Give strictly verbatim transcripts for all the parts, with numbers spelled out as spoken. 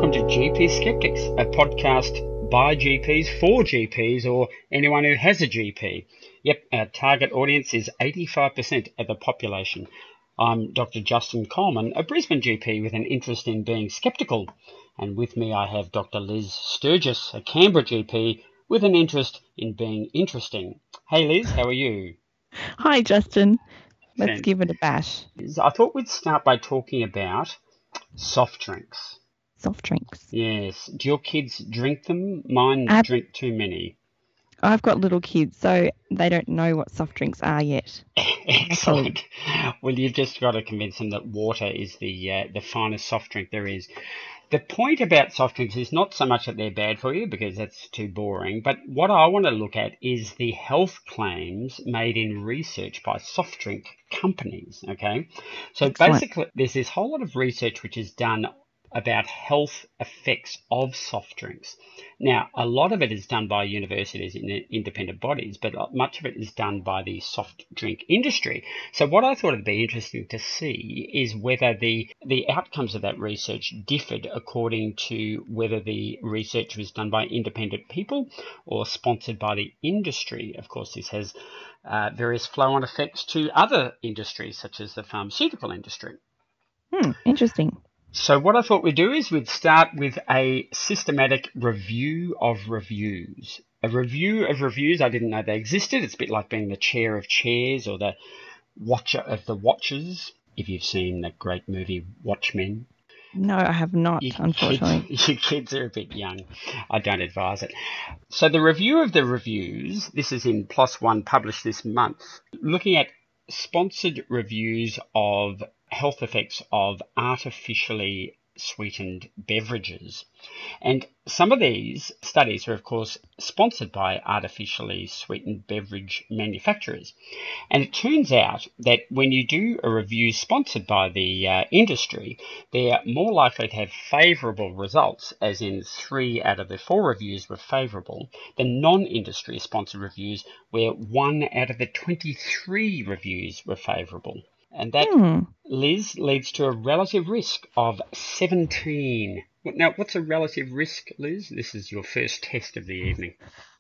welcome to G P Skeptics, a podcast by G Ps for G Ps or anyone who has a G P. Yep, our target audience is eighty-five percent of the population. I'm Doctor Justin Coleman, a Brisbane G P with an interest in being skeptical. And with me I have Doctor Liz Sturgis, a Canberra G P with an interest in being interesting. Hey Liz, how are you? Hi Justin, let's Fan- give it a bash. I thought we'd start by talking about soft drinks. Soft drinks. Yes. Do your kids drink them? Mine Ab- drink too many. I've got little kids, so they don't know what soft drinks are yet. Excellent. Well, you've just got to convince them that water is the uh, the finest soft drink there is. The point about soft drinks is not so much that they're bad for you, because that's too boring, but what I want to look at is the health claims made in research by soft drink companies, okay? So Excellent. basically, there's this whole lot of research which is done about health effects of soft drinks. Now, a lot of it is done by universities and independent bodies, but much of it is done by the soft drink industry. So what I thought it'd be interesting to see is whether the, the outcomes of that research differed according to whether the research was done by independent people or sponsored by the industry. Of course, this has uh, various flow-on effects to other industries, such as the pharmaceutical industry. Hmm, interesting. So what I thought we'd do is we'd start with a systematic review of reviews. A review of reviews, I didn't know they existed. It's a bit like being the chair of chairs or the watcher of the watchers, if you've seen that great movie Watchmen. No, I have not, Your unfortunately. kids, your kids are a bit young. I don't advise it. So the review of the reviews, this is in PLOS ONE, published this month, looking at sponsored reviews of health effects of artificially sweetened beverages. And some of these studies are, of course, sponsored by artificially sweetened beverage manufacturers. And it turns out that when you do a review sponsored by the uh, industry, they're more likely to have favourable results, as in three out of the four reviews were favourable, than non-industry sponsored reviews, where one out of the twenty-three reviews were favourable. And that, Hmm. Liz, leads to a relative risk of seventeen. Now, what's a relative risk, Liz? This is your first test of the evening.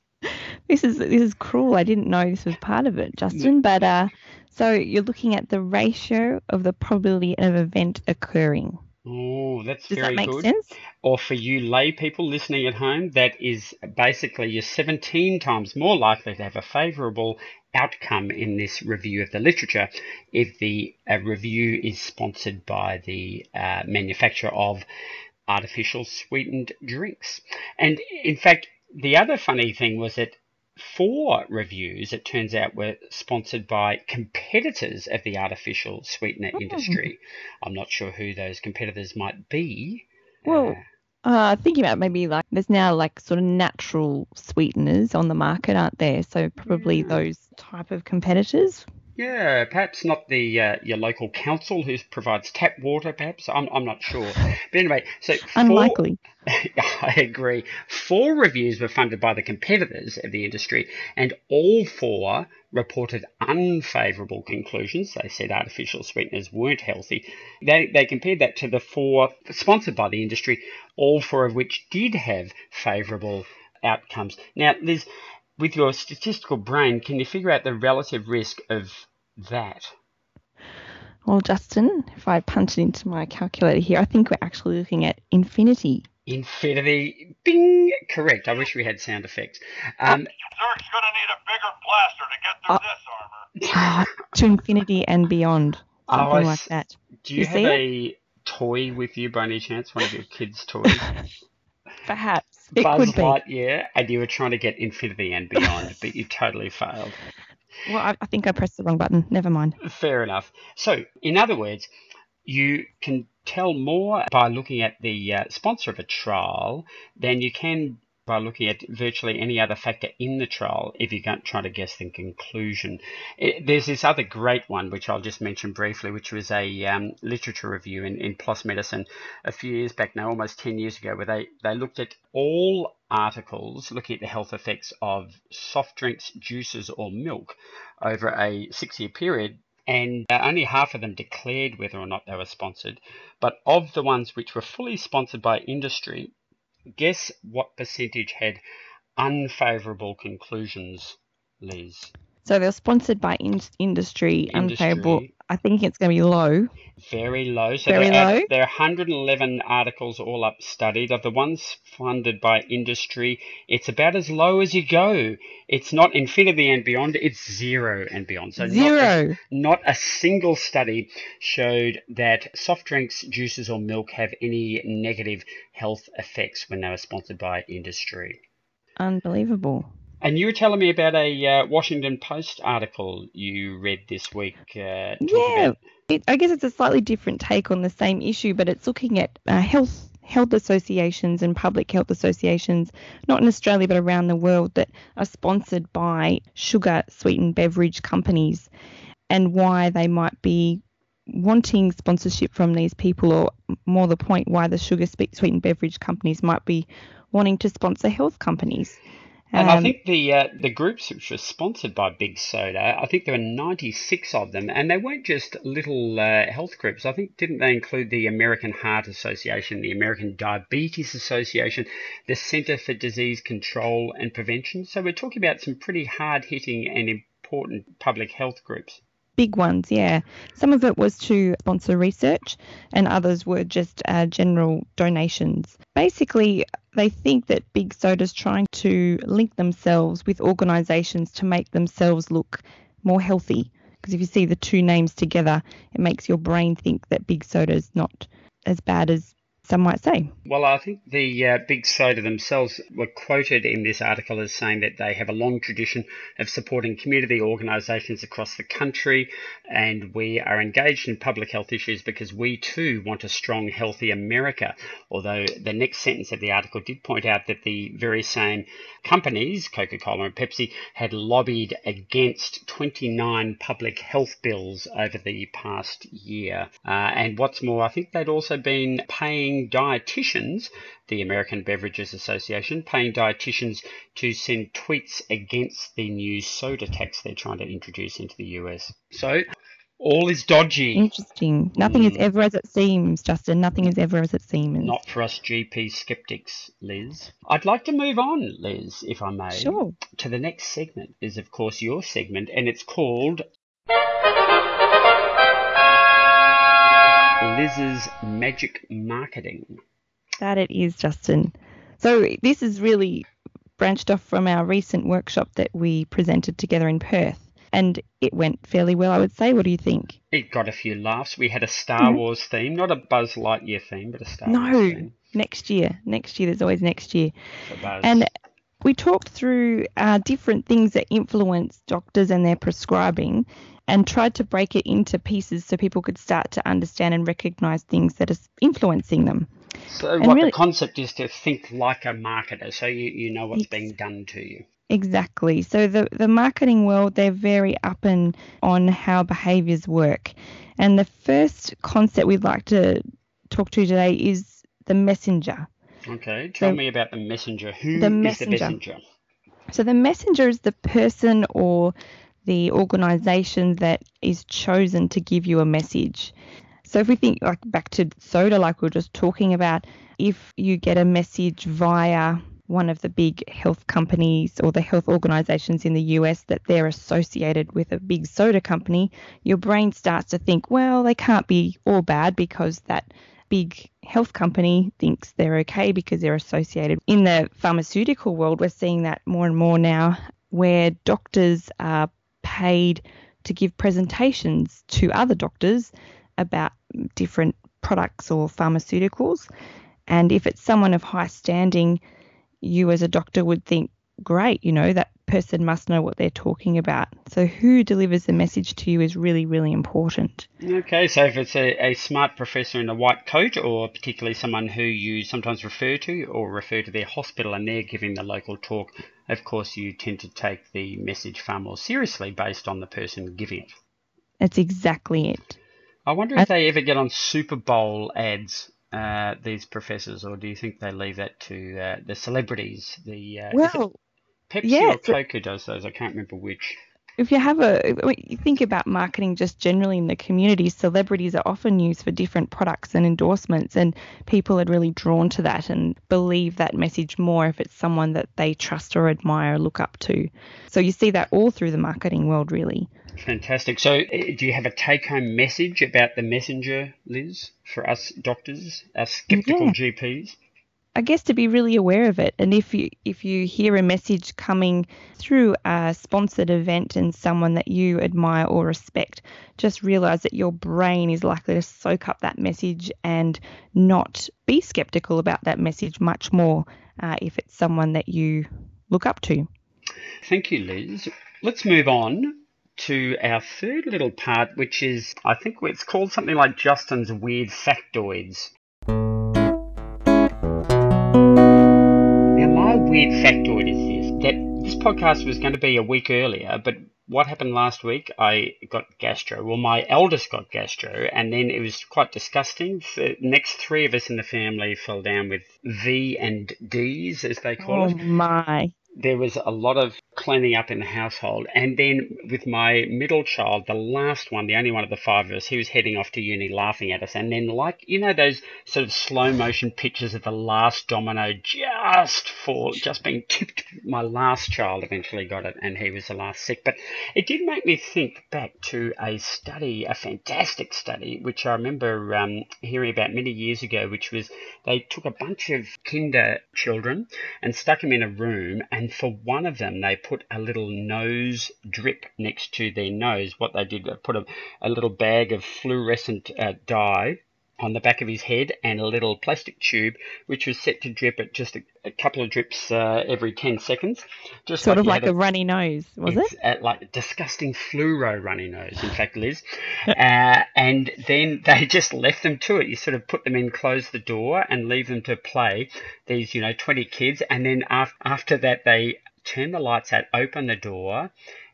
This is this is cruel. I didn't know this was part of it, Justin. But uh, so you're looking at the ratio of the probability of an event occurring. Oh, that's Does very that make good. sense? Or for you lay people listening at home, that is basically you're seventeen times more likely to have a favourable outcome in this review of the literature if the uh, review is sponsored by the uh, manufacturer of artificial sweetened drinks. And in fact, the other funny thing was that four reviews, it turns out, were sponsored by competitors of the artificial sweetener Hmm. industry. I'm not sure who those competitors might be. Well, uh, thinking about maybe like there's now like sort of natural sweeteners on the market, aren't there? So probably Yeah. those type of competitors. Yeah, perhaps not the uh, your local council who provides tap water. Perhaps I'm I'm not sure. But anyway, so four. Unlikely. I agree. Four reviews were funded by the competitors of the industry, and all four reported unfavourable conclusions. They said artificial sweeteners weren't healthy. They they compared that to the four sponsored by the industry, all four of which did have favourable outcomes. Now, Liz, with your statistical brain, can you figure out the relative risk of that? Well, Justin, if I punch it into my calculator here, I think we're actually looking at infinity. Infinity, bing, correct. I wish we had sound effects. Um, Zerg's gonna need a bigger blaster to get through Uh, this armor. uh, to infinity and beyond, oh, something I like s- that. do You you have see it? a toy with you by any chance? One of your kids' toys? Perhaps it Buzz could be. Lightyear, and you were trying to get infinity and beyond, but you totally failed. Well, I, I think I pressed the wrong button. Never mind. Fair enough. So, in other words, you can tell more by looking at the uh, sponsor of a trial than you can by looking at virtually any other factor in the trial if you're going to try to guess the conclusion. It, there's this other great one, which I'll just mention briefly, which was a um, literature review in, in PLOS Medicine a few years back now, almost ten years ago, where they, they looked at all articles looking at the health effects of soft drinks, juices, or milk over a six-year period, and uh, only half of them declared whether or not they were sponsored. But of the ones which were fully sponsored by industry, guess what percentage had unfavourable conclusions, Liz? So they're sponsored by in- industry, unfavourable. Industry, I think it's going to be low. very low. So Very there are, low? there are one hundred eleven articles all up studied. Of the ones funded by industry, it's about as low as you go. It's not infinity and beyond, it's zero and beyond. So not a, Zero. not a single study showed that soft drinks, juices or milk have any negative health effects when they were sponsored by industry. Unbelievable. And you were telling me about a uh, Washington Post article you read this week. Uh, talking Yeah, about it, I guess it's a slightly different take on the same issue, but it's looking at uh, health health associations and public health associations, not in Australia but around the world, that are sponsored by sugar sweetened beverage companies, and why they might be wanting sponsorship from these people, or more the point, why the sugar sweetened beverage companies might be wanting to sponsor health companies. And I Um, think the uh, the groups which were sponsored by Big Soda, I think there were ninety-six of them, and they weren't just little uh, health groups. I think, didn't they include the American Heart Association, the American Diabetes Association, the Centre for Disease Control and Prevention? So we're talking about some pretty hard-hitting and important public health groups. Big ones, yeah. Some of it was to sponsor research, and others were just uh, general donations. Basically, they think that Big Soda's trying to link themselves with organisations to make themselves look more healthy. Because if you see the two names together, it makes your brain think that Big Soda's not as bad as some might say. Well, I think the uh, Big Soda themselves were quoted in this article as saying that they have a long tradition of supporting community organisations across the country, and we are engaged in public health issues because we too want a strong, healthy America. Although the next sentence of the article did point out that the very same companies, Coca-Cola and Pepsi, had lobbied against twenty-nine public health bills over the past year. Uh, and what's more, I think they'd also been paying dietitians, the American Beverages Association, paying dietitians to send tweets against the new soda tax they're trying to introduce into the U S. So all is dodgy. Interesting. Nothing is Mm. ever as it seems, Justin. Nothing is ever as it seems. Not for us G P skeptics, Liz. I'd like to move on, Liz, if I may, Sure. to the next segment. Is of course your segment, and it's called Liz's Magic Marketing. That it is, Justin. So this is really branched off from our recent workshop that we presented together in Perth, and it went fairly well, I would say. What do you think? It got a few laughs. We had a Star Mhm. Wars theme, not a Buzz Lightyear theme, but a Star No, Wars theme next year. Next year, there's always next year. for Buzz. And we talked through uh, different things that influence doctors and their prescribing, and tried to break it into pieces so people could start to understand and recognise things that are influencing them. So and what really- the concept is to think like a marketer, so you, you know what's Ex- being done to you. Exactly. So the, the marketing world, they're very up and on how behaviours work. And the first concept we'd like to talk to today is the messenger. Okay, tell So- me about the messenger. Who The is messenger. the messenger? So the messenger is the person or the organisation that is chosen to give you a message. So if we think like back to soda, like we were just talking about, if you get a message via one of the big health companies or the health organisations in the U S that they're associated with a big soda company, your brain starts to think, well, they can't be all bad because that big health company thinks they're okay because they're associated. In the pharmaceutical world, we're seeing that more and more now, where doctors are paid to give presentations to other doctors about different products or pharmaceuticals. And if it's someone of high standing, you as a doctor would think, great, you know, that person must know what they're talking about. So who delivers the message to you is really, really important. Okay, so if it's a, a smart professor in a white coat, or particularly someone who you sometimes refer to or refer to their hospital and they're giving the local talk, of course you tend to take the message far more seriously based on the person giving it. That's exactly it. I wonder if they ever get on Super Bowl ads, uh, these professors, or do you think they leave that to uh, the celebrities? The uh, is it Well, Pepsi yeah, or so- Coke who does those? I can't remember which. if you have a, when you think about marketing just generally in the community, celebrities are often used for different products and endorsements, and people are really drawn to that and believe that message more if it's someone that they trust or admire or look up to. So you see that all through the marketing world, really. Fantastic. So, uh, do you have a take-home message about the messenger, Liz, for us doctors, us skeptical Yeah. G Ps? I guess to be really aware of it. And if you if you hear a message coming through a sponsored event and someone that you admire or respect, just realize that your brain is likely to soak up that message and not be skeptical about that message much more uh, if it's someone that you look up to. Thank you, Liz. Let's move on to our third little part, which is, I think it's called something like Justin's Weird Factoids. Now, my weird factoid is this, that this podcast was going to be a week earlier, but what happened last week? I got gastro. Well, my eldest got gastro, and then it was quite disgusting. The next three of us in the family fell down with V and Ds, as they call Oh it. my. There was a lot of cleaning up in the household. And then with my middle child, the last one, the only one of the five of us, he was heading off to uni laughing at us. And then, like, you know, those sort of slow motion pictures of the last domino just fall, just being tipped. My last child eventually got it, and he was the last sick. But it did make me think back to a study, a fantastic study, which I remember um, hearing about many years ago, which was they took a bunch of kinder children and stuck them in a room, and for one of them they put a little nose drip next to their nose. What they did, they put a, a little bag of fluorescent uh, dye on the back of his head and a little plastic tube which was set to drip at just a, a couple of drips uh, every ten seconds. Just Sort like of you had like a, a runny nose, was it's it? uh, like a disgusting fluoro runny nose, in fact, Liz. Uh, and then they just left them to it. You sort of put them in, close the door, and leave them to play, these, you know, twenty kids. And then af- after that, they turn the lights out, open the door,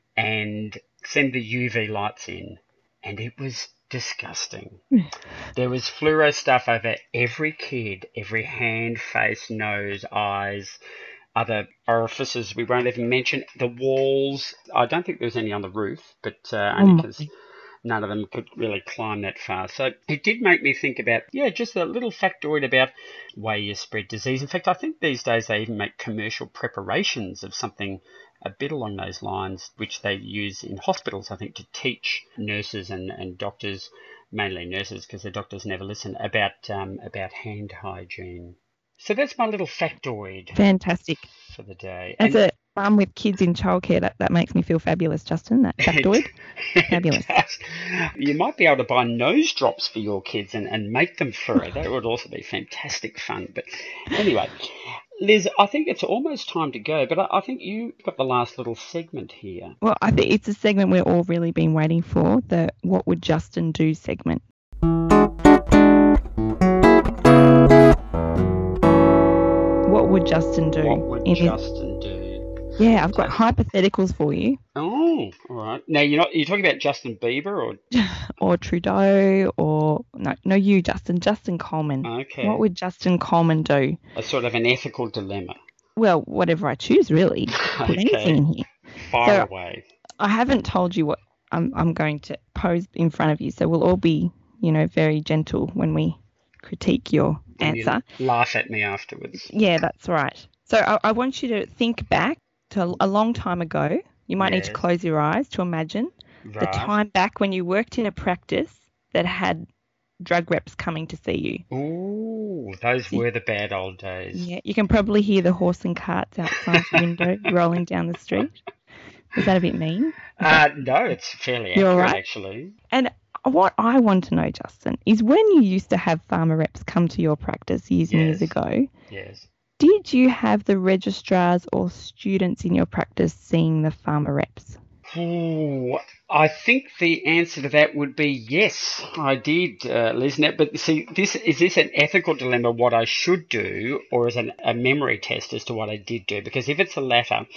and send the U V lights in. And it was disgusting. There was fluoro stuff over every kid, every hand, face, nose, eyes, other orifices we won't even mention. The walls, I don't think there was any on the roof, but uh, Oh only my. because none of them could really climb that far. So it did make me think about, yeah, just a little factoid about way you spread disease. In fact, I think these days they even make commercial preparations of something a bit along those lines, which they use in hospitals, I think, to teach nurses and, and doctors, mainly nurses because the doctors never listen, about um, about hand hygiene. So that's my little factoid Fantastic. for the day. As And a mum with kids in childcare, that, that makes me feel fabulous, Justin, that factoid. it, Fabulous. it does. You might be able to buy nose drops for your kids and, and make them furry. That would also be fantastic fun. But anyway, Liz, I think it's almost time to go, but I, I think you've got the last little segment here. Well, I think it's a segment we've all really been waiting for, the What Would Justin Do segment. What would Justin do? What would in his- Justin do? Yeah, I've got So- hypotheticals for you. Oh, all right. Now, you're not, you're talking about Justin Bieber or... Or Trudeau, or no, no, you, Justin, Justin Coleman. Okay. What would Justin Coleman do? A sort of an ethical dilemma. Well, whatever I choose, really. Put Okay. anything in here. Far So- away. I haven't told you what I'm, I'm going to pose in front of you, so we'll all be, you know, very gentle when we critique your And you answer. laugh at me afterwards. Yeah, that's right. So I, I want you to think back to a long time ago. You might need to Yes. close your eyes to imagine the Right. time back when you worked in a practice that had drug reps coming to see you. Ooh, those See- were the bad old days. Yeah, you can probably hear the horse and carts outside your window rolling down the street. Is that a bit mean? Uh, no, it's fairly You're accurate, right. actually. And what I want to know, Justin, is when you used to have pharma reps come to your practice years and years Yes. ago, Yes. did you have the registrars or students in your practice seeing the pharma reps? Ooh, I think the answer to that would be yes, I did, uh, Liz. Now, but see, this is this an ethical dilemma, what I should do, or is it a memory test as to what I did do? Because if it's the latter,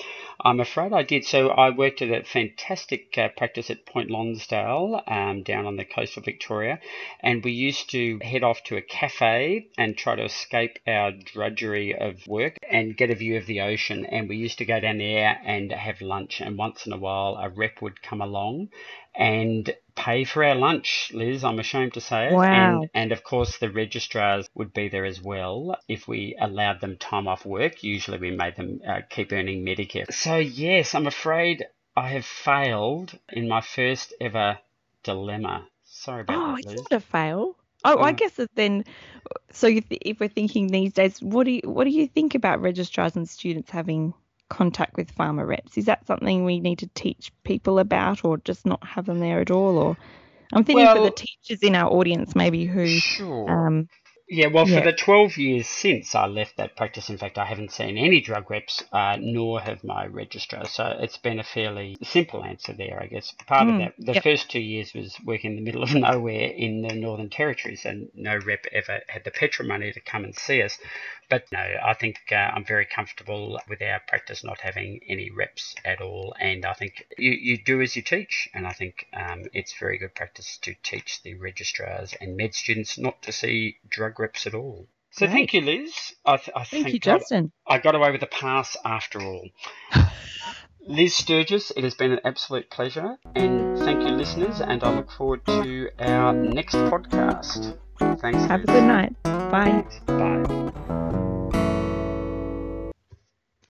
I'm afraid I did. So I worked at a fantastic uh, practice at Point Lonsdale um, down on the coast of Victoria, and we used to head off to a cafe and try to escape our drudgery of work and get a view of the ocean. And we used to go down there and have lunch, and once in a while a rep would come along and pay for our lunch, Liz, I'm ashamed to say it. And Wow. and of course the registrars would be there as well if we allowed them time off work. Usually we made them uh, keep earning Medicare. So yes, I'm afraid I have failed in my first ever dilemma. Sorry about Oh, that, it's Liz. not a fail. Oh, I Uh, guess that then. So you th- if we're thinking these days, what do you what do you think about registrars and students having contact with farmer reps? Is that something we need to teach people about, or just not have them there at all? Or I'm thinking for the well, teachers in our audience, maybe who, sure. um, Yeah, well, for yeah. the twelve years since I left that practice, in fact, I haven't seen any drug reps, uh, nor have my registrars. So it's been a fairly simple answer there, I guess. Part of Mm, that, the yep. first two years was working in the middle of nowhere in the Northern Territory, so no rep ever had the petrol money to come and see us. But no, I think uh, I'm very comfortable with our practice not having any reps at all. And I think you, you do as you teach. And I think um, it's very good practice to teach the registrars and med students not to see drug reps at all. So thank Great. you, Liz. I, th- I Thank you, think I, Justin. I got away with a pass after all. Liz Sturgis, it has been an absolute pleasure. And thank you, listeners. And I look forward to our next podcast. Thanks, Have a Liz. good night. Bye. Thanks. Bye.